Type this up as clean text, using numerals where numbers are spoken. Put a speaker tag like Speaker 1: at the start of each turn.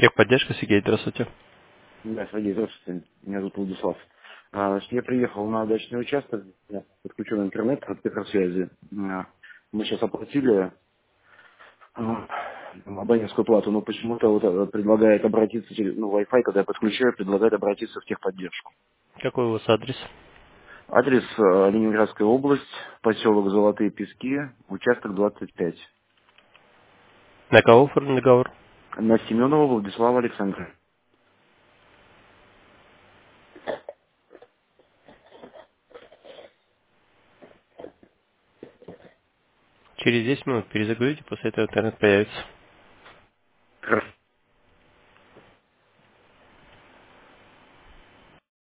Speaker 1: Техподдержка, Сергей, здравствуйте.
Speaker 2: Да, Сергей, здравствуйте. Меня зовут Владислав. Я приехал на дачный участок, я подключен интернет от Петросвязи. Мы сейчас оплатили абонентскую плату, но почему-то предлагает обратиться через Wi-Fi, когда я подключаю, предлагает обратиться в техподдержку.
Speaker 1: Какой у вас адрес?
Speaker 2: Адрес Ленинградская область, поселок Золотые Пески, участок 25.
Speaker 1: На кого оформлен договор?
Speaker 2: На Семенова Владислава Александровича.
Speaker 1: Через 10 минут перезагрузите, после этого интернет появится.